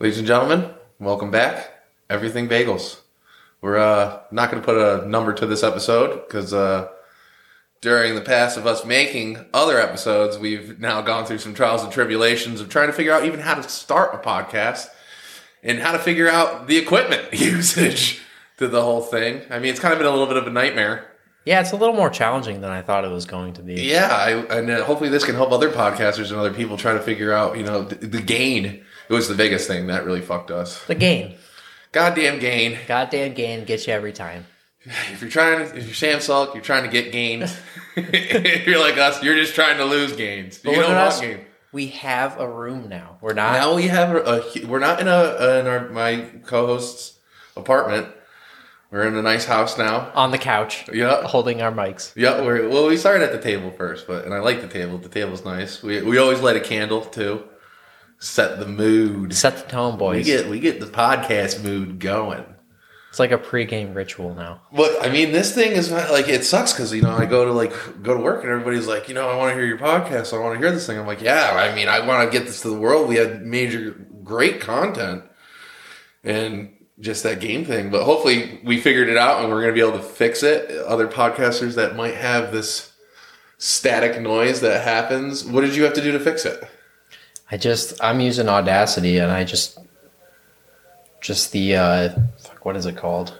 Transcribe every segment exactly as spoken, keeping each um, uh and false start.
Ladies and gentlemen, welcome back. Everything Bagels. We're uh, not going to put a number to this episode because uh, during the past of us making other episodes, we've now gone through some trials and tribulations of trying to figure out even how to start a podcast and how to figure out the equipment usage to the whole thing. I mean, it's kind of been a little bit of a nightmare. Yeah, it's a little more challenging than I thought it was going to be. Yeah, I, and uh, hopefully this can help other podcasters and other people try to figure out, you know, the, the gain. It was the biggest thing that really fucked us. The gain. Goddamn gain. Goddamn gain gets you every time. If you're trying to, if you're Sam Sulk, you're trying to get gains. If you're like us, you're just trying to lose gains. But you look don't at want us. gains. We We have a room now. We're not. now we have a, a we're not in a in our my co-host's apartment. We're in a nice house now. On the couch. Yeah. Holding our mics. Yeah, we're, well, we started at the table first, but and I like the table. The table's nice. We we always light a candle too. Set the mood. Set the tone, boys. We get we get the podcast mood going. It's like a pregame ritual now. But I mean, this thing is not, like it sucks because you know I go to like go to work and everybody's like, you know, I want to hear your podcast. I want to hear this thing. I'm like, yeah. I mean, I want to get this to the world. We had major great content and just that game thing. But hopefully we figured it out and we're going to be able to fix it. Other podcasters that might have this static noise that happens. What did you have to do to fix it? I just, I'm using Audacity and I just, just the, uh, fuck, what is it called?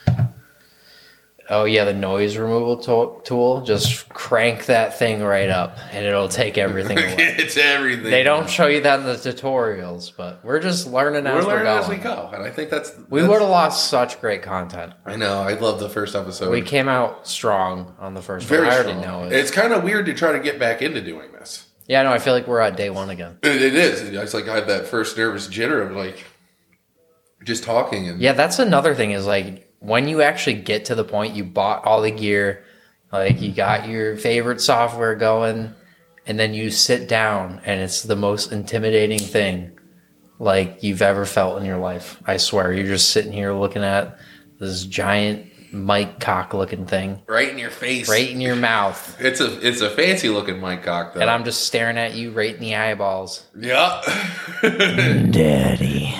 Oh yeah, the noise removal to- tool. Just crank that thing right up and it'll take everything away. It's everything. They don't show you that in the tutorials, but we're just learning as we're we're, learning going. as we go. And I think that's... We that's, would have lost such great content. I know. I love the first episode. We came out strong on the first Very one. I already strong. know it. It's kind of weird to try to get back into doing this. Yeah, no, I feel like we're at day one again. It, it is. It's like I had that first nervous jitter of like just talking. And Yeah, that's another thing is like when you actually get to the point you bought all the gear, like you got your favorite software going, and then you sit down and it's the most intimidating thing like you've ever felt in your life. I swear, you're just sitting here looking at this giant mic cock looking thing right in your face, right in your mouth. It's a it's a fancy looking mic cock though. And I'm just staring at you right in the eyeballs. Yeah. Daddy.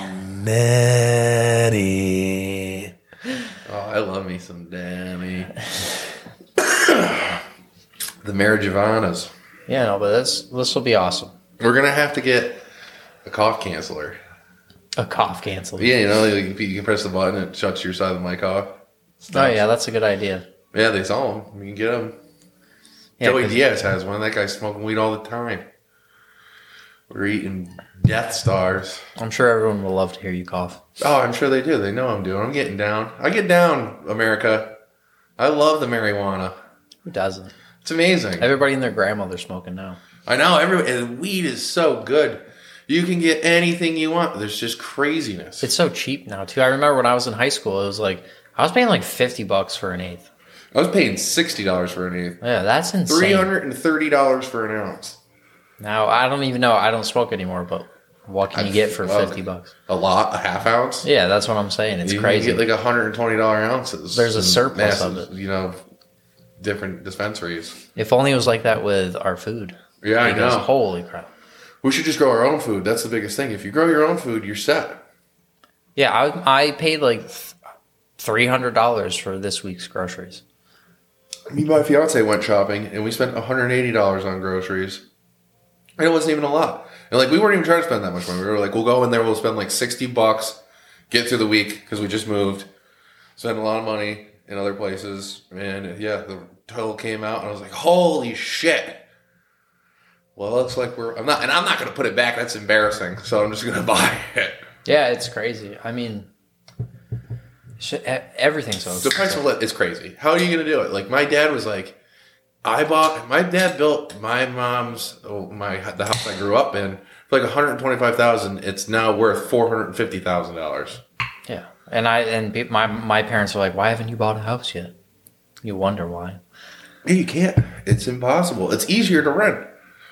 Daddy. Oh, I love me some Danny. The marriage of Anna's. Yeah, no, but this this will be awesome. We're gonna have to get a cough canceller. A cough cancel. Yeah, you know, you can press the button, it shuts your side of the mic off. Oh yeah, that's a good idea. Yeah, they sell them. You can get them. Yeah, Joey 'cause- Diaz has one. That guy's smoking weed all the time. We're eating Death Stars. I'm sure everyone will love to hear you cough. Oh, I'm sure they do. They know I'm doing. I'm getting down. I get down, America. I love the marijuana. Who doesn't? It's amazing. Everybody and their grandmother's smoking now. I know. Every and weed is so good. You can get anything you want. There's just craziness. It's so cheap now too. I remember when I was in high school, it was like I was paying like fifty bucks for an eighth. I was paying sixty dollars for an eighth. Yeah, that's insane. Three hundred and thirty dollars for an ounce. Now I don't even know. I don't smoke anymore, but what can you get for well, fifty bucks? A lot, a half ounce. Yeah, that's what I'm saying. It's you crazy. can get like a hundred and twenty dollar ounces. There's a in surplus massive, of it. You know, different dispensaries. If only it was like that with our food. Yeah, I Because know. Holy crap. We should just grow our own food. That's the biggest thing. If you grow your own food, you're set. Yeah, I I paid like three hundred dollars for this week's groceries. Me and my fiance went shopping, and we spent one hundred eighty dollars on groceries. And it wasn't even a lot. And like we weren't even trying to spend that much money. We were like, we'll go in there, we'll spend like sixty bucks, get through the week because we just moved, spend a lot of money in other places, and yeah, the total came out, and I was like, holy shit. Well, it looks like we're. I'm not, and I'm not going to put it back. That's embarrassing. So I'm just going to buy it. Yeah, it's crazy. I mean, shit, e- everything's so The price of it is crazy. How are you going to do it? Like my dad was like, I bought. My dad built my mom's, oh, my the house I grew up in for like one hundred twenty-five thousand dollars. It's now worth four hundred fifty thousand dollars. Yeah, and I and pe- my my parents were like, "Why haven't you bought a house yet?" You wonder why. Yeah, you can't. It's impossible. It's easier to rent.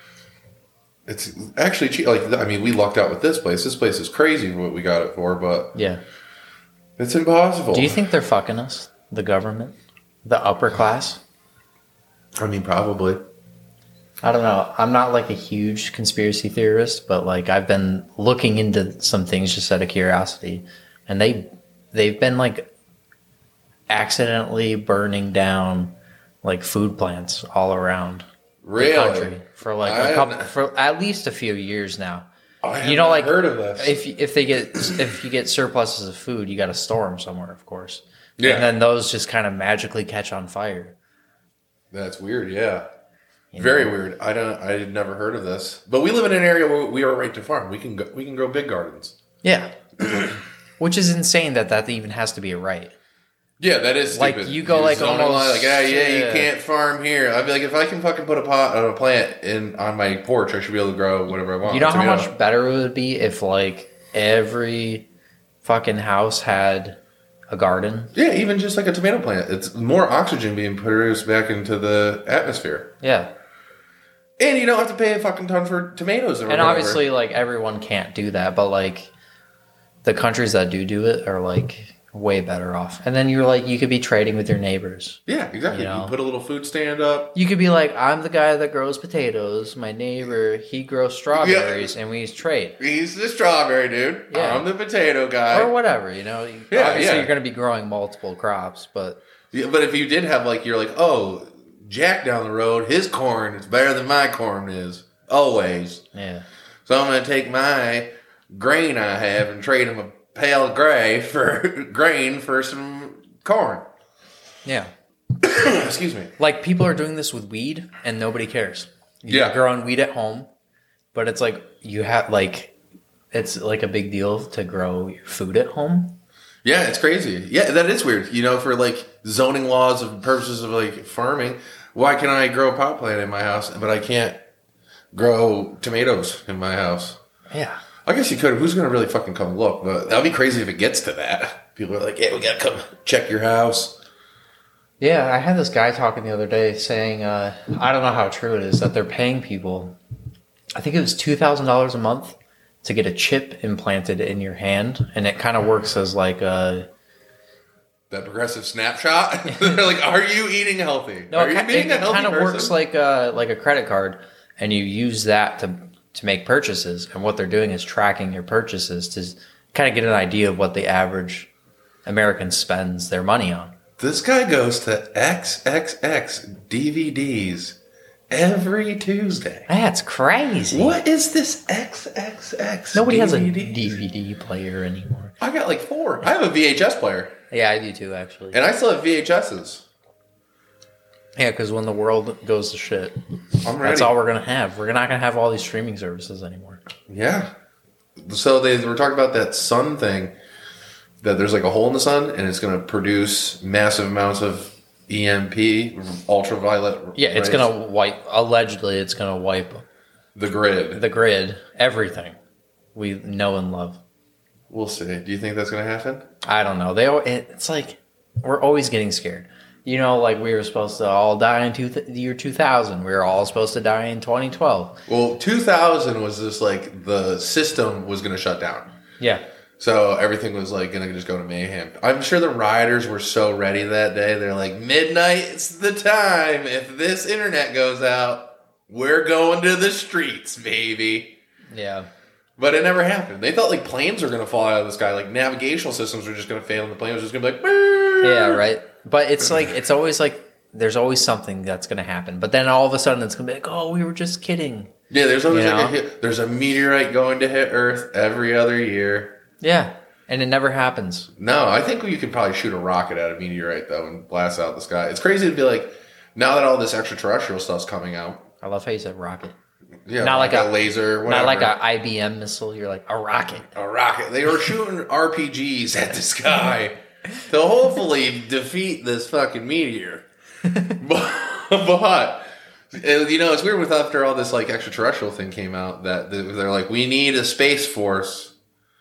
It's actually cheap. Like I mean, we lucked out with this place. This place is crazy what we got it for, but Yeah. it's impossible. Do you think they're fucking us? The government, the upper class. I mean, probably. I don't know. I'm not like a huge conspiracy theorist, but like I've been looking into some things just out of curiosity, and they they've been like accidentally burning down like food plants all around Really? the country for like I a couple haven't- for at least a few years now. I have You know, not like heard of this. if if they get if you get surpluses of food, you got to store them somewhere, of course. Yeah. And then those just kind of magically catch on fire. That's weird. Yeah. you Very know? weird. I don't. I had never heard of this. But we live in an area where we are right to farm. We can go, we can grow big gardens. Yeah. Which is insane that that even has to be a right. Yeah, that is Like, stupid. you go, You're like, zoning almost- line, like, ah, yeah, you yeah. can't farm here. I'd be like, if I can fucking put a pot a plant in on my porch, I should be able to grow whatever I want. You know how Tomato. much better it would be if like every fucking house had a garden? Yeah, even just like a tomato plant. It's more oxygen being produced back into the atmosphere. Yeah. And you don't have to pay a fucking ton for tomatoes. Or And whatever. obviously like everyone can't do that, but like the countries that do do it are like way better off. And then you're like you could be trading with your neighbors. Yeah, exactly. You You, know? put a little food stand up. You could be like, I'm the guy that grows potatoes. My neighbor, he grows strawberries, and we trade. He's the strawberry dude. Yeah. I'm the potato guy. Or whatever, you know. Yeah, Obviously, yeah. you're going to be growing multiple crops, but Yeah, but if you did have like, you're like, oh, Jack down the road, his corn is better than my corn is. Always. yeah. So I'm going to take my grain I have and trade him a pale gray for grain for some corn. Yeah. Excuse me. Like, people are doing this with weed, and nobody cares. You're Yeah. growing weed at home, but it's like, you have, like, it's like a big deal to grow your food at home. Yeah, it's crazy. Yeah, that is weird. You know, for like zoning laws and purposes of like farming, why can I grow a pot plant in my house, but I can't grow tomatoes in my house? Yeah. I guess you could. Who's going to really fucking come look? But that'd be crazy if it gets to that. People are like, yeah, we got to come check your house. Yeah, I had this guy talking the other day saying, uh, I don't know how true it is, that they're paying people, I think it was two thousand dollars a month to get a chip implanted in your hand. And it kind of works as like a... That progressive snapshot. They're like, are you eating healthy? No, are it, you being it, a healthy kind of person? works like a, like a credit card, and you use that to to make purchases. And what they're doing is tracking your purchases to kind of get an idea of what the average American spends their money on. This guy goes to X X X D V Ds every Tuesday. That's crazy. What is this X X X? Nobody has a D V D? D V D player anymore. I got like four. I have a V H S player, Yeah, I do too, actually. and I still have V H S's. Yeah, because when the world goes to shit, I'm ready. that's all we're gonna have. We're not gonna have all these streaming services anymore. Yeah. So they were talking about that sun thing, that there's like a hole in the sun, and it's going to produce massive amounts of E M P, ultraviolet. Yeah, it's rays. gonna wipe. Allegedly, it's gonna wipe the grid. the grid, everything we know and love. We'll see. Do you think that's going to happen? I don't know. They. al- It's like we're always getting scared. You know, like we were supposed to all die in two th- the year two thousand. We were all supposed to die in twenty twelve. Well, two thousand was just like the system was going to shut down. Yeah. So everything was like going to just go to mayhem. I'm sure the rioters were so ready that day. They're like, midnight's the time. If this internet goes out, we're going to the streets, baby. Yeah. But it never happened. They thought like planes were going to fall out of the sky. Like navigational systems were just going to fail and the plane was just going to be like, "Brrr." Yeah, right. But it's like, it's always like, there's always something that's going to happen. But then all of a sudden it's going to be like, oh, we were just kidding. Yeah, there's always You like a know? hit. There's a meteorite going to hit Earth every other year. Yeah. And it never happens. No, I think you could probably shoot a rocket at a meteorite though and blast out the sky. It's crazy to be like, now that all this extraterrestrial stuff's coming out. I love how you said rocket. Yeah, Not like a- laser, whatever. Not like a I B M missile. You're like, a rocket. a rocket. They were shooting R P Gs at the sky to hopefully defeat this fucking meteor. but, but you know, it's weird with after all this like extraterrestrial thing came out that they're like, we need a space force.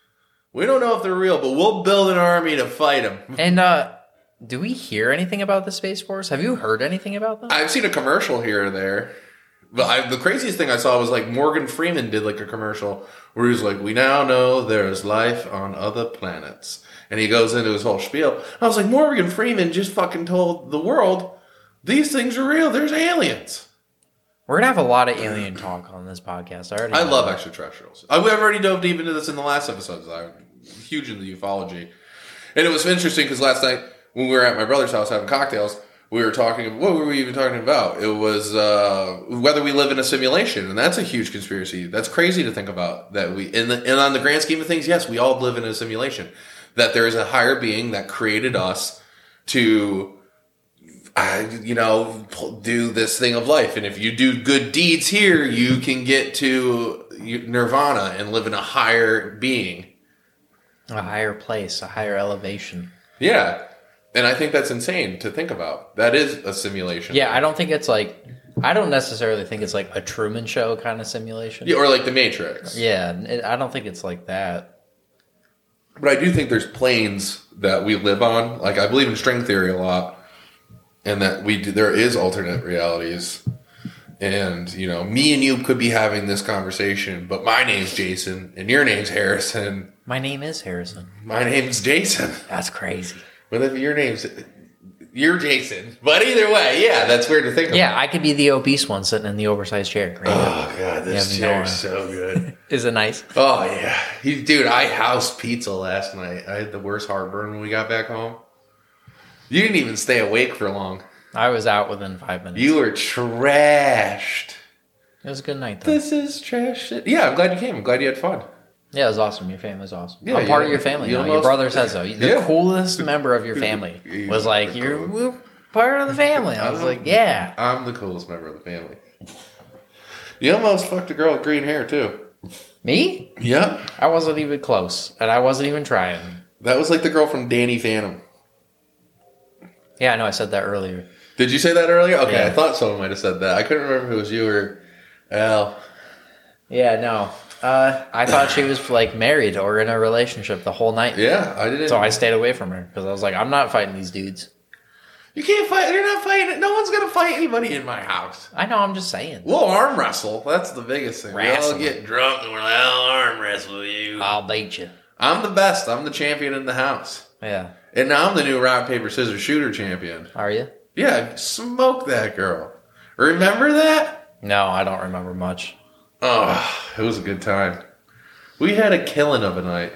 We don't know if they're real, but we'll build an army to fight them. And uh, do we hear anything about the Space Force? Have you heard anything about them? I've seen a commercial here or there. But I, the craziest thing I saw was like Morgan Freeman did like a commercial where he was like, we now know there is life on other planets. And he goes into his whole spiel. I was like, Morgan Freeman just fucking told the world these things are real. There's aliens. We're gonna have a lot of alien talk on this podcast. I already. I know love that. extraterrestrials. I've already dove deep into this in the last episodes. I'm huge into ufology, and it was interesting because last night when we were at my brother's house having cocktails, we were talking. What were we even talking about? It was uh, whether we live in a simulation, and that's a huge conspiracy. That's crazy to think about. That we, in the, and on the grand scheme of things, yes, we all live in a simulation. That there is a higher being that created us to. I, you know, do this thing of life. And if you do good deeds here, you can get to nirvana and live in a higher being. A higher place, a higher elevation. Yeah. And I think that's insane to think about. That is a simulation. Yeah, I don't think it's like, I don't necessarily think it's like a Truman Show kind of simulation. Yeah, or like the Matrix. Yeah, it, I don't think it's like that. But I do think there's planes that we live on. Like, I believe in string theory a lot. And that we do, there is alternate realities, and you know, me and you could be having this conversation, but my name's Jason and your name's Harrison. My name is Harrison. My name's Jason. That's crazy. Well, if your name's you're Jason, but either way, yeah, that's weird to think about. Yeah, I could be the obese one sitting in the oversized chair. Right oh god, this no chair's so good. Is it nice? Oh yeah, he, dude, I housed pizza last night. I had the worst heartburn when we got back home. You didn't even stay awake for long. I was out within five minutes. You were trashed. It was a good night, though. This is trash shit. Yeah, I'm glad you came. I'm glad you had fun. Yeah, it was awesome. Your family's awesome. Yeah, I'm part you- of your family you now. almost- Your brother says so. The Yeah. coolest member of your family He's was like, the you're coolest. we're part of the family. I was like, yeah. I'm the coolest member of the family. You almost fucked a girl with green hair, too. Me? Yeah. I wasn't even close, and I wasn't even trying. That was like the girl from Danny Phantom. Yeah, I know. I said that earlier. Did you say that earlier? Okay, Yeah. I thought someone might have said that. I couldn't remember if it was you or Al. Yeah, no. Uh, I thought she was like married or in a relationship the whole night. Yeah, I didn't. So I stayed away from her because I was like, I'm not fighting these dudes. You can't fight. You're not fighting. No one's going to fight anybody in my house. I know. I'm just saying. We'll arm wrestle. That's the biggest thing. Wrestle. We all get drunk and we're like, I'll arm wrestle you. I'll beat you. I'm the best. I'm the champion in the house. Yeah. And now I'm the new rock, paper, scissors shooter champion. Are you? Yeah, smoke that girl. Remember that? No, I don't remember much. Oh, it was a good time. We had a killing of a night.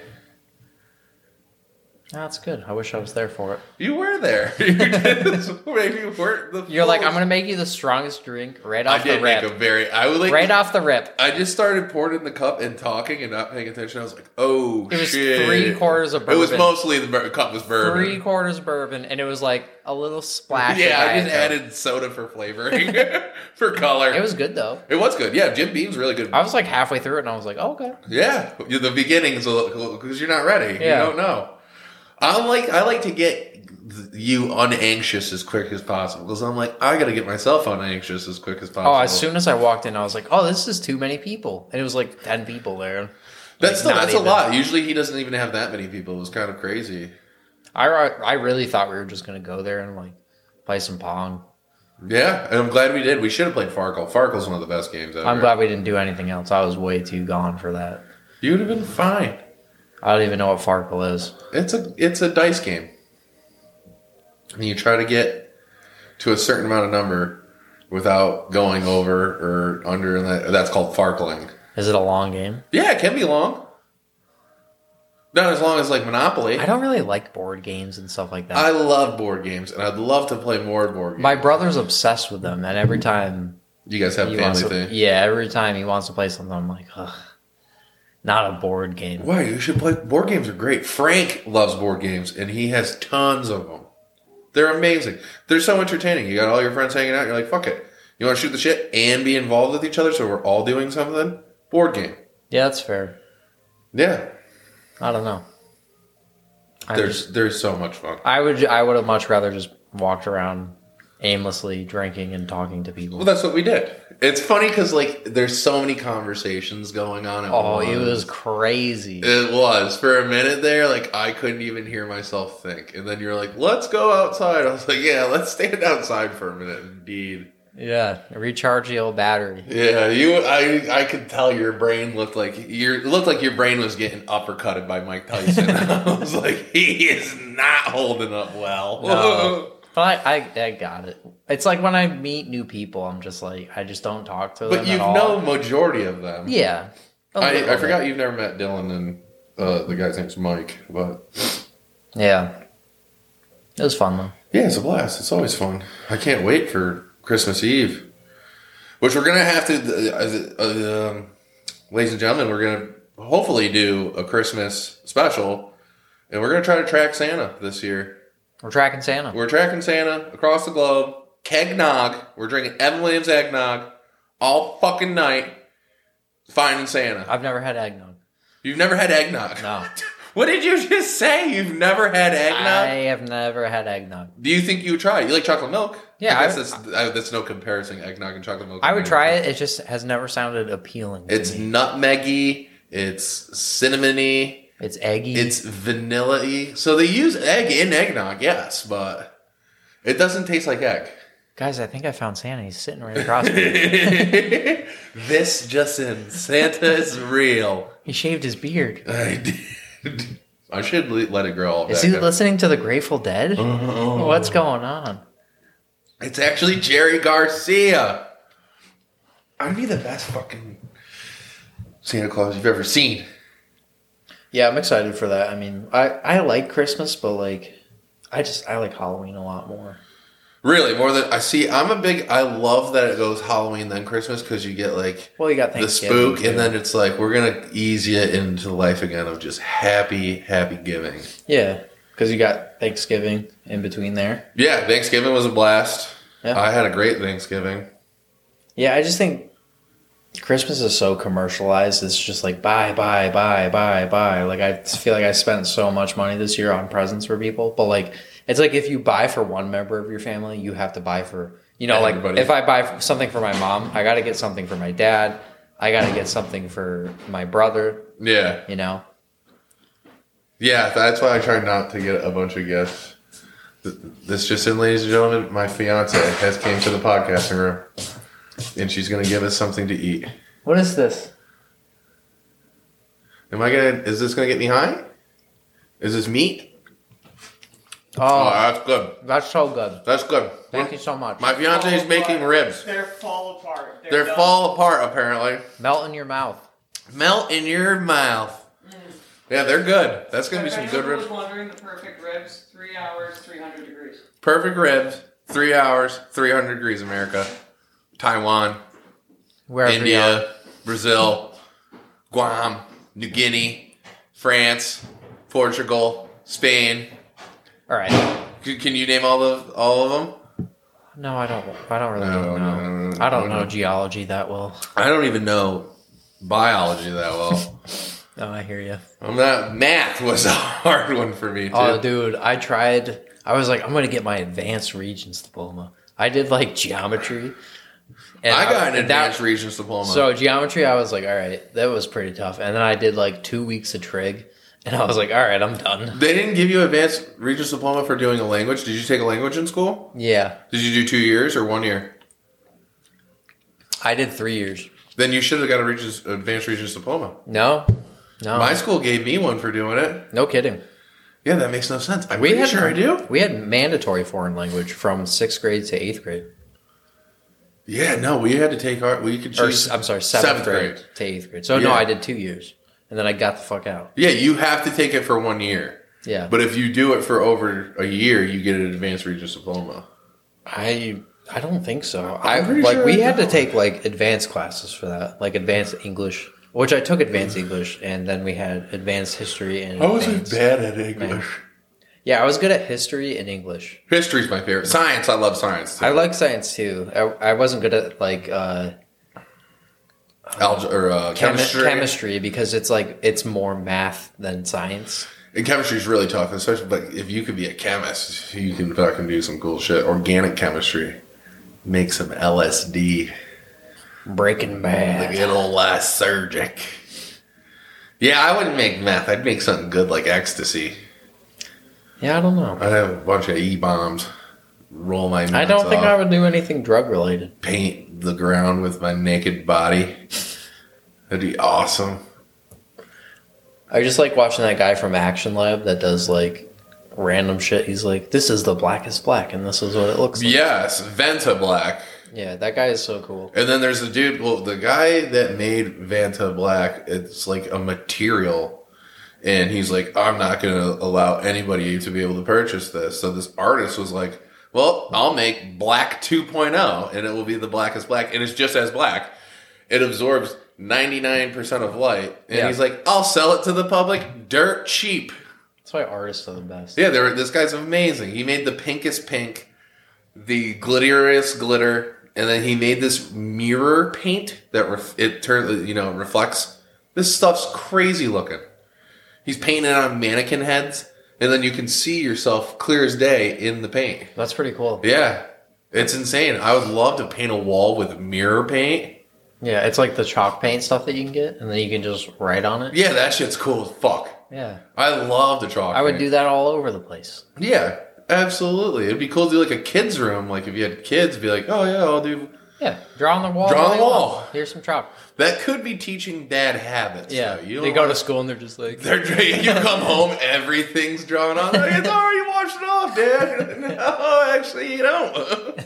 That's good. I wish I was there for it. You were there. You did. Maybe you weren't the You're like, full- I'm going to make you the strongest drink right I off the did make rip. a very. I was like, Right off the rip. I just started pouring in the cup and talking and not paying attention. I was like, oh It was shit. three quarters of bourbon. It was mostly the bur- cup was bourbon. Three quarters bourbon, and it was like a little splash. Yeah, of I just Diet Coke. added soda for flavoring, for color. It was good though. It was good. Yeah, Jim Beam's really good. I was like halfway through it, and I was like, oh, okay. Yeah, the beginning's because you're not ready. Yeah. You don't know. I like I like to get you unanxious as quick as possible because I'm like I got to get myself unanxious as quick as possible. Oh, as soon as I walked in, I was like, oh, this is too many people, and it was like ten people there. that's like, still, not that's even. a lot. Usually he doesn't even have that many people. It was kind of crazy. I I really thought we were just gonna go there and like play some pong. Yeah, and I'm glad we did. We should have played Farkle. Farkle's one of the best games ever. I'm glad we didn't do anything else. I was way too gone for that. You would have been fine. I don't even know what Farkle is. It's a it's a dice game. And you try to get to a certain amount of number without going over or under, and that, that's called Farkling. Is it a long game? Yeah, it can be long. Not as long as like Monopoly. I don't really like board games and stuff like that. I love board games, and I'd love to play more board games. My brother's obsessed with them, and every time You guys have a he family wants to, thing. yeah, every time he wants to play something, I'm like, ugh, not a board game. Why? You should play. Board games are great. Frank loves board games, and he has tons of them. They're amazing. They're so entertaining. You got all your friends hanging out. You're like, fuck it. You want to shoot the shit and be involved with each other, so we're all doing something? Board game. Yeah, that's fair. Yeah. I don't know. I There's just, there's so much fun. I would I would have much rather just walked around aimlessly drinking and talking to people. Well, that's what we did. It's funny because like there's so many conversations going on. At Oh, once. it was crazy. It was for a minute there. Like I couldn't even hear myself think, and then you're like, "Let's go outside." I was like, "Yeah, let's stand outside for a minute." Indeed. Yeah, recharge the old battery. Yeah, you. I. I could tell your brain looked like your it looked like your brain was getting uppercutted by Mike Tyson. I was like, he is not holding up well. No. But I, I, I got it. It's like when I meet new people, I'm just like, I just don't talk to them But you at all. know majority of them. Yeah. I, I forgot you've never met Dylan and uh, the guy's name's Mike. But yeah. It was fun, though. yeah, it's a blast. It's always fun. I can't wait for Christmas Eve. Which we're going to have to, uh, uh, um, ladies and gentlemen, we're going to hopefully do a Christmas special. And we're going to try to track Santa this year. We're tracking Santa. We're tracking Santa across the globe. Kegnog. We're drinking Evan Williams eggnog all fucking night. Finding Santa. I've never had eggnog. You've never had eggnog? No. What did you just say? You've never had eggnog? I have never had eggnog. Do you think you would try it? You like chocolate milk? Yeah. I guess I, that's, I, that's no comparison, eggnog and chocolate milk. I would try it. It just has never sounded appealing to It's me. nutmeggy. It's cinnamony. It's eggy. It's vanilla-y. So they use egg in eggnog, yes, but it doesn't taste like egg. Guys, I think I found Santa. He's sitting right across from me. This just in. Santa is real. He shaved his beard. I did. I should le- let it grow all Is back he up. listening to the Grateful Dead? Oh. What's going on? It's actually Jerry Garcia. I'd be the best fucking Santa Claus you've ever seen. Yeah, I'm excited for that. I mean, I, I like Christmas, but like, I just, I like Halloween a lot more. Really, more than I see. I'm a big. I love that it goes Halloween then Christmas because you get like Well, you got the Thanksgiving. spook, too. and then it's like we're gonna ease you into life again of just happy, happy giving. Yeah, because you got Thanksgiving in between there. Yeah, Thanksgiving was a blast. Yeah. I had a great Thanksgiving. Yeah, I just think Christmas is so commercialized. It's just like buy, buy, buy, buy, buy. Like I feel like I spent so much money this year on presents for people, but like it's like if you buy for one member of your family, you have to buy for you know Everybody. like if I buy something for my mom, I got to get something for my dad. I got to get something for my brother. Yeah, You know. yeah. That's why I try not to get a bunch of gifts. Th- This just in, ladies and gentlemen, my fiance has came to the podcasting room, and she's gonna give us something to eat. What is this? Am I gonna? Is this gonna get me high? Is this meat? Oh, Oh, that's good. that's so good. That's good. Thank you so much. My fiance is making ribs. They're fall apart. They're, They're done. fall apart apparently. Melt in your mouth. Melt in your mouth. Yeah, they're good. That's gonna be If some good anyone ribs. was wondering, the perfect ribs, three hours, three hundred degrees. Perfect ribs. Three hours, three hundred degrees. America, Taiwan, Wherever you are. India, Brazil, Guam, New Guinea, France, Portugal, Spain. All right. C- Can you name all of all of them? No, I don't. I don't really No, know. no, no, I don't no. know geology that well. I don't even know biology that well. No, I hear you. I'm not. Math was a hard one for me too. Oh, dude, I tried. I was like, I'm gonna get my advanced Regents diploma. I did like geometry. And I got an and that- advanced Regents diploma. So geometry, I was like, all right, that was pretty tough. And then I did like two weeks of trig, and I was like, all right, I'm done. they didn't give you advanced Regents diploma for doing a language. Did you take a language in school? Yeah, Did you do two years or one year? I did three years. Then you should have got a Regents, advanced Regents diploma. No, no, My school gave me one for doing it. no kidding. Yeah, that makes no sense. I'm We pretty had sure I do. We had mandatory foreign language from sixth grade to eighth grade. Yeah, no, we had to take our. We could Or choose. I'm sorry, seventh, Seventh grade, grade. to eighth grade. So no, Yeah. I did two years, and then I got the fuck out. Yeah, you have to take it for one year. Yeah, But if you do it for over a year, you get an advanced Regents diploma. I I don't think so. I'm I pretty like sure we I had to don't. take like advanced classes for that, like advanced English, which I took advanced English, and then we had advanced history and I wasn't advanced- bad at English. Yeah, I was good at history and English. History's my favorite. Science, I love science. Too. I like science too. I, I wasn't good at like uh, Alge- or uh, chemi- chemistry. chemistry because it's like it's more math than science. And chemistry's really tough, especially like if you could be a chemist, you can fucking do some cool shit. Organic chemistry, make some L S D, Breaking the Bad. good old last surgic. Yeah, I wouldn't make meth. I'd make something good like ecstasy. Yeah, I don't know. I'd have a bunch of E bombs, roll my. I don't nuts think off, I would do anything drug related. paint the ground with my naked body. That'd be awesome. I just like watching that guy from Action Lab that does like random shit. He's like, this is the blackest black, and this is what it looks like. Yes, Vanta Black. Yeah, that guy is so cool. And then there's the dude, well, the guy that made Vanta Black, it's like a material. And he's like, I'm not going to allow anybody to be able to purchase this. So this artist was like, well, I'll make Black two point oh, and it will be the blackest black. And it's just as black. It absorbs ninety-nine percent of light. And Yeah. he's like, I'll sell it to the public dirt cheap. That's why artists are the best. Yeah, they're, this guy's amazing. He made the pinkest pink, the glitteriest glitter, and then he made this mirror paint that ref- it turns, you know, reflects. This stuff's crazy looking. He's painting it on mannequin heads, and then you can see yourself clear as day in the paint. That's pretty cool. Yeah, it's insane. I would love to paint a wall with mirror paint. Yeah, it's like the chalk paint stuff that you can get, and then you can just write on it. Yeah, that shit's cool as fuck. Yeah. I love the chalk I would paint. do that all over the place. Yeah, absolutely. It'd be cool to do like a kid's room. Like if you had kids, be like, oh yeah, I'll do. Yeah, draw on the wall. Draw on all the you wall. want. Here's some chalk. That could be teaching dad habits. Yeah, though. You they don't go wanna- to school and they're just like, They're you come home, everything's drawn on. Like, it's already washed off, Dad. No, actually, you don't.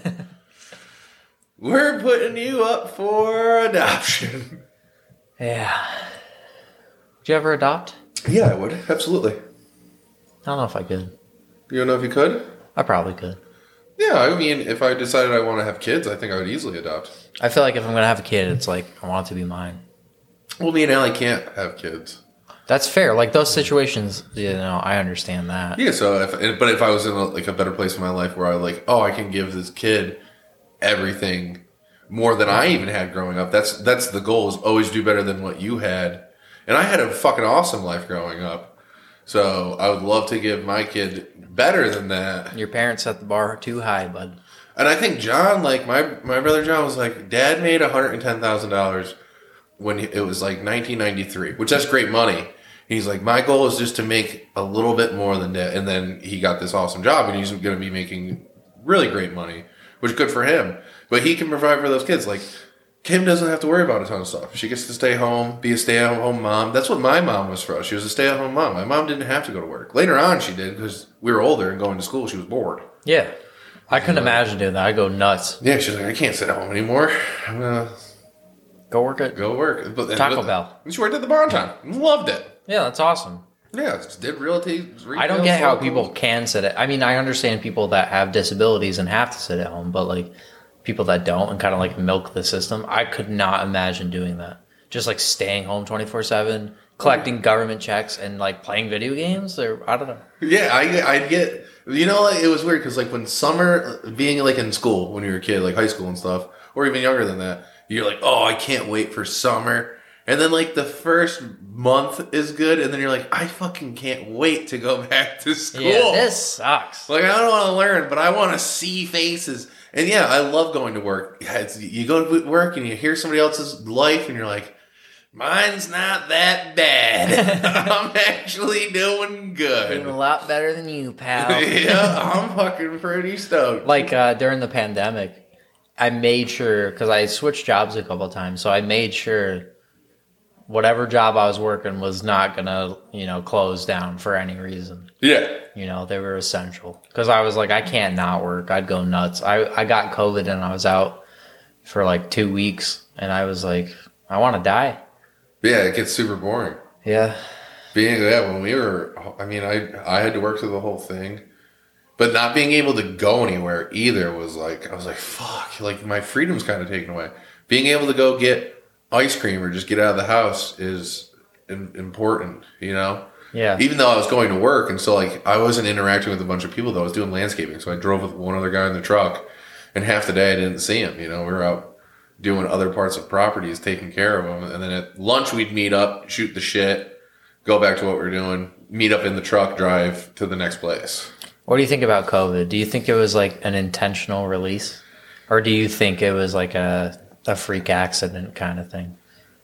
We're putting you up for adoption. yeah. Would you ever adopt? Yeah, I would absolutely. I don't know if I could. You don't know if you could? I probably could. Yeah, I mean, if I decided I want to have kids, I think I would easily adopt. I feel like if I'm gonna have a kid, it's like I want it to be mine. Well, me and Allie can't have kids. That's fair. Like those situations, you know, I understand that. Yeah, so if but if I was in a, like a better place in my life where I like, oh, I can give this kid everything more than I even had growing up. That's that's the goal, is always do better than what you had. And I had a fucking awesome life growing up. So I would love to give my kid better than that. Your parents set the bar too high, bud. And I think John, like my my brother John was like, Dad made one hundred ten thousand dollars when it was like nineteen ninety-three, which that's great money. He's like, my goal is just to make a little bit more than that. And then he got this awesome job and he's going to be making really great money, which is good for him. But he can provide for those kids. Like, Kim doesn't have to worry about a ton of stuff. She gets to stay home, be a stay-at-home mom. That's what my mom was for us. She was a stay-at-home mom. My mom didn't have to go to work. Later on, she did because we were older and going to school. She was bored. Yeah. I couldn't imagine doing that. I'd go nuts. Yeah, she's like, I can't sit at home anymore. I'm going to Go work at go work. But, Taco but, Bell. She worked at the Bonton. Loved it. Yeah, that's awesome. Yeah, just did realty. I don't get how retail, people can sit at. I mean, I understand people that have disabilities and have to sit at home, but like people that don't and kind of like milk the system. I could not imagine doing that. Just like staying home twenty-four seven, collecting government checks, and like playing video games. Or I don't know. Yeah, I I'd get. You know, like, it was weird because like when summer, being like in school when you were a kid, like high school and stuff, or even younger than that, you're like, oh, I can't wait for summer. And then like the first month is good, and then you're like, I fucking can't wait to go back to school. Yeah, this sucks. Like, I don't want to learn, but I want to see faces. And yeah, I love going to work. Yeah, it's, you go to work and you hear somebody else's life, and you're like, mine's not that bad. I'm actually doing good. Doing a lot better than you, pal. Yeah, I'm fucking pretty stoked. Like uh, during the pandemic, I made sure, because I switched jobs a couple of times, so I made sure whatever job I was working was not gonna, you know, close down for any reason. Yeah. You know, they were essential. Because I was like, I can't not work. I'd go nuts. I, I got COVID and I was out for like two weeks. And I was like, I want to die. Yeah, it gets super boring. Yeah. Being yeah, when we were, I mean, I I had to work through the whole thing, but not being able to go anywhere either was like, I was like, fuck, like my freedom's kind of taken away. Being able to go get ice cream or just get out of the house is in, important, you know? Yeah. Even though I was going to work, and so like I wasn't interacting with a bunch of people though. I was doing landscaping, so I drove with one other guy in the truck, and half the day I didn't see him. You know, we were out doing other parts of properties, taking care of them, and then at lunch we'd meet up, shoot the shit, go back to what we we're doing, meet up in the truck, drive to the next place. What do you think about COVID? Do you think it was like an intentional release, or do you think it was like a a freak accident kind of thing?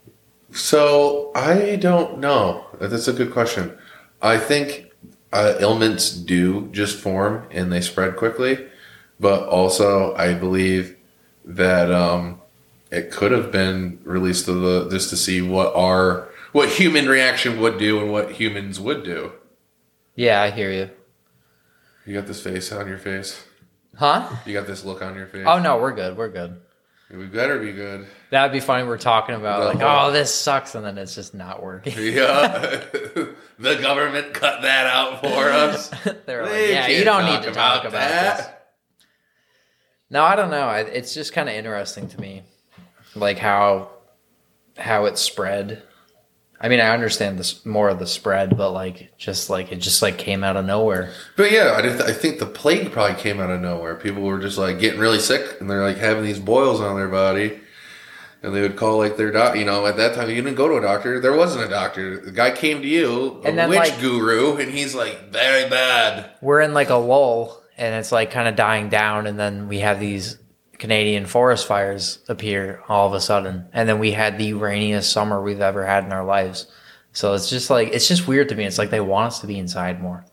So I don't know. That's a good question. I think uh, ailments do just form and they spread quickly, but also I believe that um, it could have been released to the just to see what our what human reaction would do and what humans would do. Yeah, I hear you. You got this face on your face. Huh? You got this look on your face. Oh no, we're good. We're good. We better be good. That'd be funny. We're talking about The like, whole- oh, this sucks, and then it's just not working. Yeah. The government cut that out for us. They're like, They yeah, you can't don't talk need to talk about about that. this. No, I don't know. I, it's just kind of interesting to me, like how how it spread. I mean, I understand this more of the spread, but like just like it just like came out of nowhere. But yeah, I, did- I think the plague probably came out of nowhere. People were just like getting really sick, and they're like having these boils on their body, and they would call like their doc. You know, at that time you didn't go to a doctor. There wasn't a doctor. The guy came to you, a And then, witch like- guru, and he's like, very bad. We're in like a lull, and it's like kind of dying down, and then we have these Canadian forest fires appear all of a sudden, and then we had the rainiest summer we've ever had in our lives. So it's just like it's just weird to me. It's like they want us to be inside more.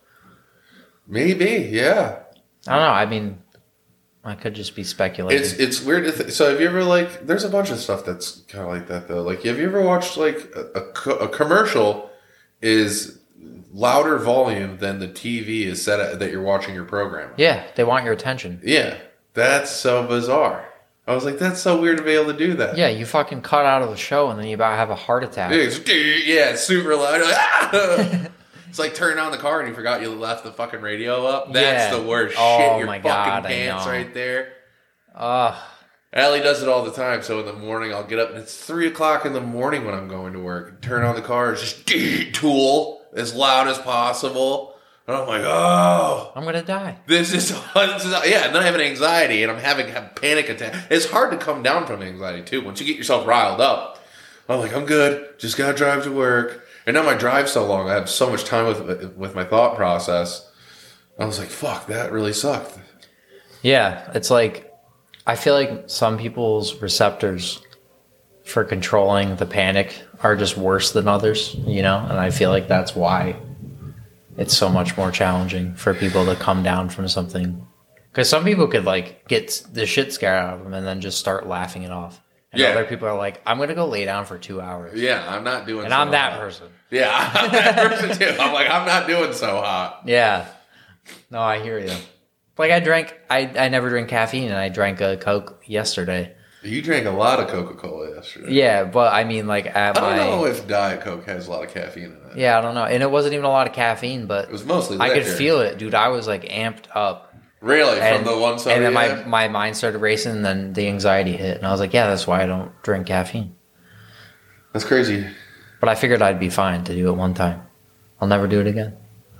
Maybe, yeah. I don't know. I mean, I could just be speculating. It's it's weird. To th- so have you ever like? There's a bunch of stuff that's kind of like that though. Like, have you ever watched like a, a, co- a commercial is louder volume than the T V is set at, that you're watching your program? Yeah, they want your attention. Yeah, that's so bizarre. I was like, that's so weird to be able to do that. Yeah, you fucking cut out of the show and then you about have a heart attack. Yeah, it's, yeah, it's super loud. You're like, ah! It's like turning on the car and you forgot you left the fucking radio up. That's Yeah. the worst Oh shit. Your my fucking God, I pants know. right there. Ugh. Allie does it all the time. So in the morning, I'll get up and it's three o'clock in the morning when I'm going to work. Turn on the car, it's just Tool as loud as possible. And I'm like, oh, I'm gonna die. this is, this is yeah. And then I have an anxiety and I'm having a panic attack. It's hard to come down from anxiety too. Once you get yourself riled up, I'm like, I'm good. Just gotta drive to work. And now my drive's so long, I have so much time with with my thought process. I was like, fuck, that really sucked. Yeah, it's like I feel like some people's receptors for controlling the panic are just worse than others, you know? And I feel like that's why it's so much more challenging for people to come down from something. Because some people could like get the shit scared out of them and then just start laughing it off. And Yeah. other people are like, I'm going to go lay down for two hours. Yeah, I'm not doing. And so I'm that hot. person. Yeah, I'm that person too. I'm like, I'm not doing so hot. Yeah. No, I hear you. Like I drank, I, I never drink caffeine and I drank a Coke yesterday. You drank a lot of Coca-Cola yesterday. Yeah, but I mean like at I don't my... know if Diet Coke has a lot of caffeine in it. Yeah, I don't know. And it wasn't even a lot of caffeine, but It was mostly I could liquor. feel it, dude. I was like amped up. Really? And, From the one soda and then you my, had? my mind started racing, and then the anxiety hit. And I was like, yeah, that's why I don't drink caffeine. That's crazy. But I figured I'd be fine to do it one time. I'll never do it again.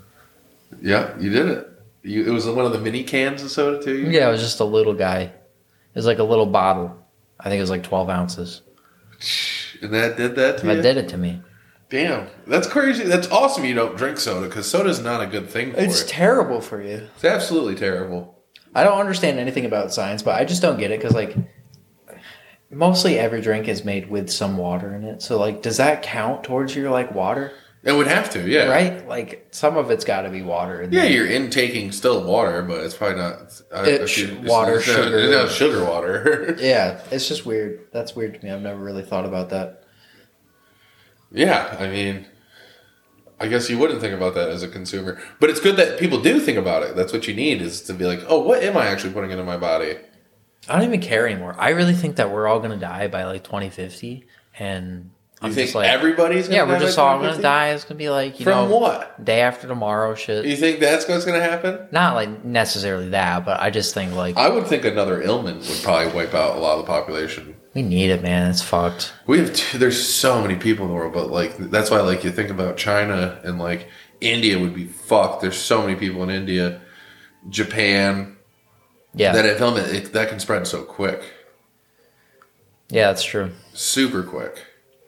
Yeah, you did it. You, it was one of the mini cans of soda too? You- Yeah, it was just a little guy. It was like a little bottle. I think it was like twelve ounces. And that did that to That you? did it to me. Damn. That's crazy. That's awesome you don't drink soda because soda's not a good thing for It's it. terrible for you. It's absolutely terrible. I don't understand anything about science, but I just don't get it because, like, mostly every drink is made with some water in it. So, like, does that count towards your, like, water? It would have to, yeah. Right? Like, some of it's got to be water. In Yeah, there. you're intaking still water, but it's probably not. I, It- if you- sh- water, it's not- sugar. It's not sugar water. Yeah, it's just weird. That's weird to me. I've never really thought about that. Yeah, I mean, I guess you wouldn't think about that as a consumer, but it's good that people do think about it. That's what you need is to be like, oh, what am I actually putting into my body? I don't even care anymore. I really think that we're all going to die by, like, twenty fifty. And You I'm think just like, everybody's gonna yeah, die we're by just all going twenty to fifty? die. It's going to be like, you From know, what? day after tomorrow shit. You think that's what's going to happen? Not, like, necessarily that, but I just think, like, I would think another ailment would probably wipe out a lot of the population. we need it, man. It's fucked. We have t- there's so many people in the world, but like that's why like you think about China and like India would be fucked. There's so many people in India, Japan. Yeah. That ailment it, that can spread so quick, Yeah, that's true. super quick.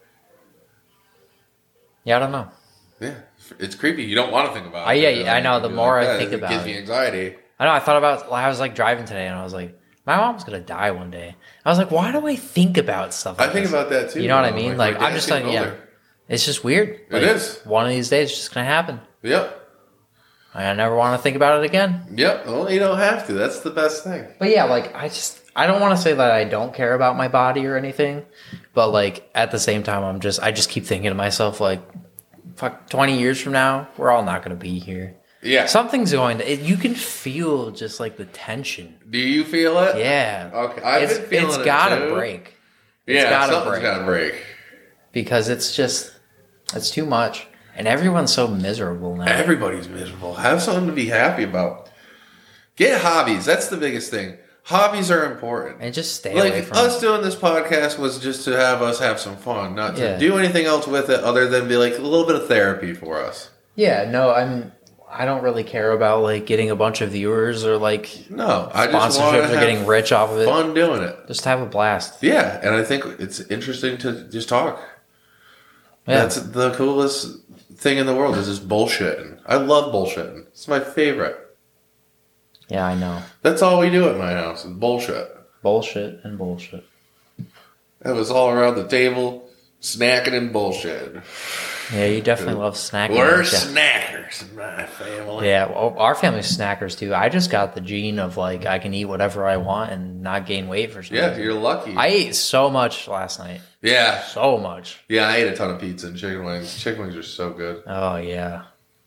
Yeah, I don't know. Yeah, it's creepy. You don't want to think about it. I- yeah, yeah, I know. The You're more I that, think it about gives it. me anxiety. I know. I thought about. I was like driving today, and I was like, my mom's gonna die one day. I was like, why do I think about stuff? I Like think this? about that too. You know what I though. mean? my Like, I'm dad's just getting like, yeah, older. it's just weird. Like, is. One of these days, it's just gonna happen. Yep. I never want to think about it again. Yep. Well, you don't have to. That's the best thing. But yeah, like I just, I don't want to say that I don't care about my body or anything, but like at the same time, I'm just, I just keep thinking to myself, like, fuck, twenty years from now, we're all not gonna be here. Yeah. Something's going to, it, you can feel just like the tension. Do you feel it? Yeah. Okay. I've it's, been feeling it's it gotta too. break. It's Yeah, gotta something's break. gotta break. Because it's just, it's too much. And everyone's so miserable now. Everybody's miserable. Have something to be happy about. Get hobbies. That's the biggest thing. Hobbies are important. And just stay away Like from us it. doing this podcast was just to have us have some fun, not to Yeah. do anything else with it other than be like a little bit of therapy for us. Yeah, no, I'm, I don't really care about like getting a bunch of viewers or like No, I just want to sponsorships or have getting rich off of it. fun doing it. Just have a blast. Yeah, and I think it's interesting to just talk. Yeah. That's the coolest thing in the world is just bullshitting. I love bullshitting. It's my favorite. Yeah, I know. That's all we do at my house is bullshit. Bullshit and bullshit. It was all around the table, snacking and bullshitting. Yeah, you definitely love snacking. We're don't ya? snackers in my family. Yeah, well, our family's snackers too. I just got the gene of like I can eat whatever I want and not gain weight for some Yeah, reason. you're lucky. I ate so much last night. yeah. So much. Yeah, I ate a ton of pizza and chicken wings. Chicken wings are so good. Oh yeah.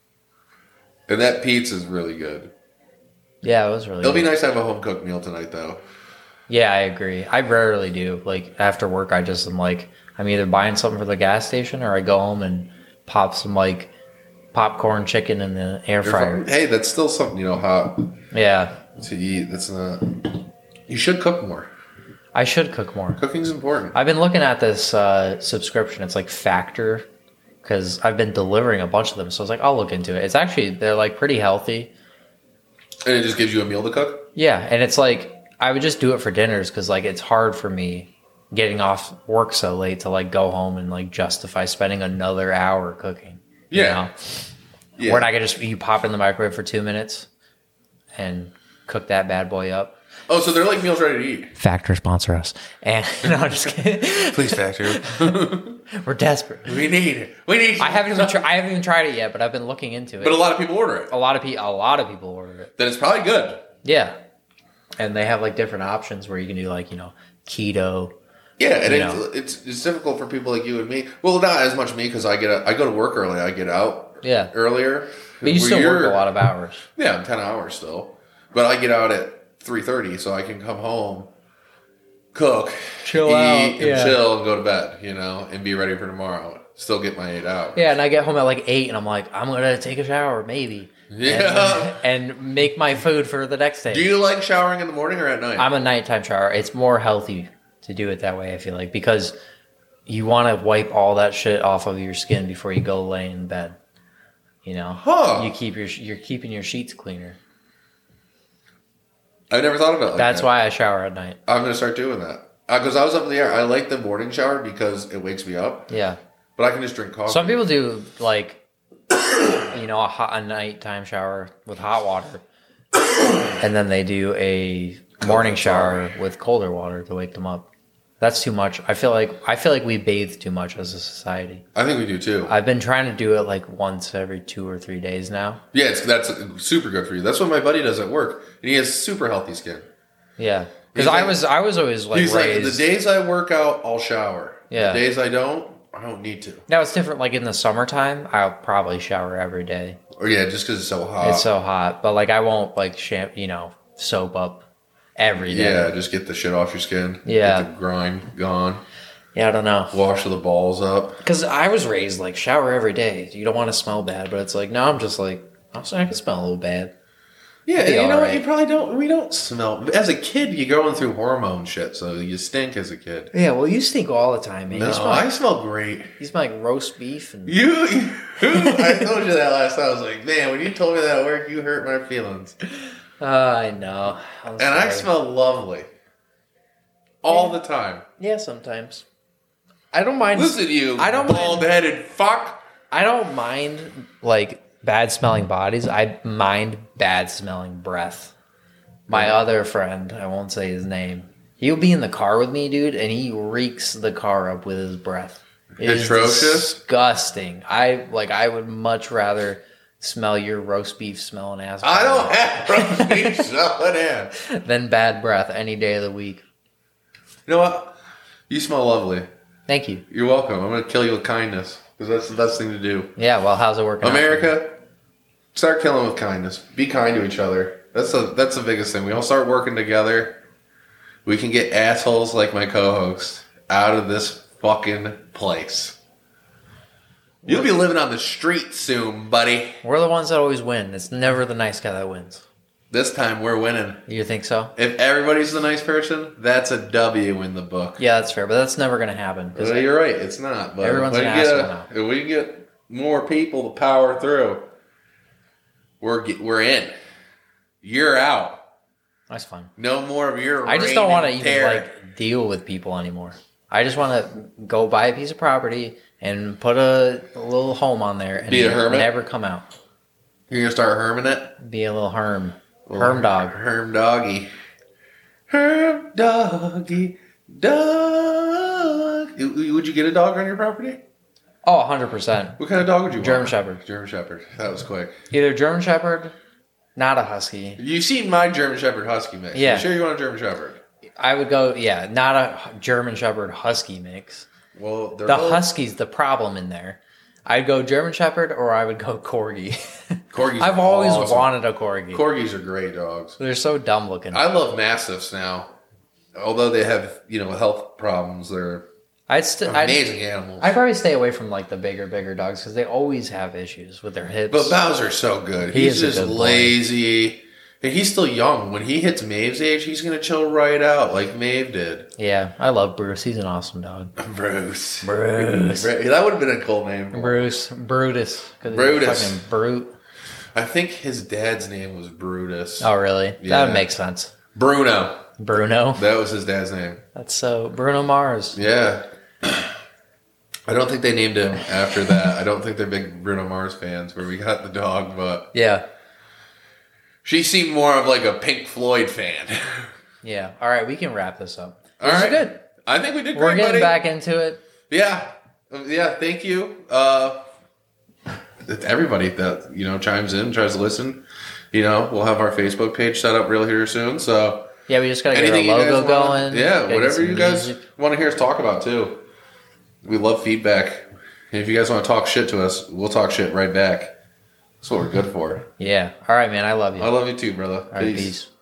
And that pizza's really good. Yeah, it was really It'll good. be nice to have a home cooked meal tonight though. Yeah, I agree. I rarely do. Like after work I just am like I'm either buying something for the gas station or I go home and pop some like popcorn chicken in the air fryer. Hey, that's still something, you know, hot Yeah. to eat. That's not. You should cook more. I should cook more. Cooking's important. I've been looking at this uh, subscription. It's like Factor because I've been delivering a bunch of them. So I was like, I'll look into it. It's actually, they're like pretty healthy. And it just gives you a meal to cook? Yeah. And it's like, I would just do it for dinners because like it's hard for me getting off work so late to like go home and like justify spending another hour cooking. you Yeah. know? Yeah. Where I could just, you pop it in the microwave for two minutes and cook that bad boy up. Oh, so they're like meals ready to eat. Factor sponsor us. And no, I'm just kidding. Please, Factor. We're desperate. we need it. We need. I haven't even tri- I haven't even tried it yet, but I've been looking into it. But a lot of people order it. a lot of people, a lot of people order it. Then it's probably good. Yeah, and they have like different options where you can do like you know keto. Yeah, and You it's, know. it's it's difficult for people like you and me. Well, not as much me because I get a, I go to work early. I get out Yeah, earlier. but you Where still work you're- a lot of hours. Yeah, ten hours still. But I get out at three thirty, so I can come home, cook, Chill eat, out, and yeah. chill, and go to bed. You know, and be ready for tomorrow. Still get my eight hours. Yeah, and I get home at like eight, and I'm like, I'm gonna take a shower, maybe. Yeah. and, and make my food for the next day. Do you like showering in the morning or at night? I'm a nighttime shower. It's more healthy to do it that way. I feel like because you want to wipe all that shit off of your skin before you go lay in bed. You know, Huh. you keep your you're keeping your sheets cleaner. I never thought about it. Like That's that. why I shower at night. I'm gonna start doing that because I was up in the air. I like the morning shower because it wakes me up, Yeah. but I can just drink coffee. Some people do like, you know, a hot a nighttime shower with hot water, and then they do a morning shower with colder water to wake them up. That's too much. I feel like I feel like we bathe too much as a society. I think we do too. I've been trying to do it like once every two or three days now. Yeah, it's that's super good for you. That's what my buddy does at work, and he has super healthy skin. Yeah, because He's I like- was I was always like He's like, raised. the days I work out, I'll shower. Yeah. The days I don't, I don't need to. now it's different. Like in the summertime, I'll probably shower every day. Or yeah, just because it's so hot. It's so hot, but like I won't like sham- you know, soap up every day. yeah, just get the shit off your skin. Yeah. Get the grind gone. Yeah, I don't know. Wash the balls up. Because I was raised like shower every day. You don't want to smell bad, but it's like now I'm just like I'm sorry, I can smell a little bad. Yeah, Be and you know what? alright. You probably don't. We don't smell. As a kid, you're going through hormone shit, so you stink as a kid. Yeah, well, you stink all the time, man. No, you, smell I like, smell great. you smell like roast beef and You, you I told you that last time. I was like, man, when you told me that at work, you hurt my feelings. uh, I know. I'm And I sorry. smell lovely. All the time. Yeah, sometimes. I don't mind. Listen, you I don't mind- bald-headed fuck. I don't mind like bad smelling bodies. I mind bad smelling breath. My other friend, I won't say his name. He'll be in the car with me, dude, and he reeks the car up with his breath. It is Atrocious? disgusting. I like. I would much rather smell your roast beef smelling ass I don't have roast beef smelling in. than bad breath any day of the week. You know what? You smell lovely. Thank you. You're welcome. I'm going to kill you with kindness because that's the best thing to do. Yeah. Well, how's it working? out for you? America, Start killing with kindness. Be kind to each other. That's the that's the biggest thing. We all start working together. We can get assholes like my co-host out of this fucking place. You'll be living on the street soon, buddy. We're the ones that always win. It's never the nice guy that wins. This time we're winning. You think so? If everybody's the nice person, that's a W in the book. Yeah, that's fair, but that's never going to happen. Well, you're right. It's not. But everyone's if an we get asshole now. If we get more people to power through, we're get, we're in. You're out. That's fine. No more of your. I just don't want to even terror. like deal with people anymore. I just want to go buy a piece of property and put a, a little home on there and Be a hermit? never come out. You're gonna start herming it. Be a little herm. Little Herm dog. Herm doggy. Herm doggy. Dog. Would you get a dog on your property? Oh, one hundred percent. What kind of dog would you German want? Shepherd. German Shepherd. That was quick. Either German Shepherd, not a Husky. You've seen my German Shepherd Husky mix. Yeah. You sure you want a German Shepherd? I would go, yeah, not a German Shepherd Husky mix. Well, they're The both- Husky's the problem in there. I'd go German Shepherd or I would go Corgi. Corgis I've are always awesome. wanted a Corgi. Corgis are great dogs. They're so dumb looking. I love Mastiffs now. Although they have, you know, health problems, they're I'd st- I'd, amazing animals. I'd probably stay away from like the bigger, bigger dogs because they always have issues with their hips. But Bowser's so good. He he's is a just good boy. lazy. And he's still young. When he hits Maeve's age, he's going to chill right out like Maeve did. Yeah, I love Bruce. He's an awesome dog. Bruce. Bruce. That would have been a cool name. for him. Bruce. Brutus. 'Cause he's Brutus. Fucking brute. I think his dad's name was Brutus. Oh, really? Yeah. That would make sense. Bruno. Bruno. That was his dad's name. That's so... Bruno Mars. Yeah. I don't think they named him after that. I don't think they're big Bruno Mars fans where we got the dog, but Yeah. she seemed more of like a Pink Floyd fan. Yeah. All right, we can wrap this up. All This right. is good. I think we did great, We're getting buddy. back into it. Yeah. Yeah, thank you. Uh, everybody that, you know, chimes in, tries to listen. You know, we'll have our Facebook page set up real here soon, so... Yeah, we just got to get our Anything you guys logo wanna- going. Yeah, Gotta get whatever some you guys music. want to hear us talk about, too. We love feedback. And if you guys want to talk shit to us, we'll talk shit right back. That's what we're good for. Yeah. All right, man. I love you. I love you too, brother. All right, peace.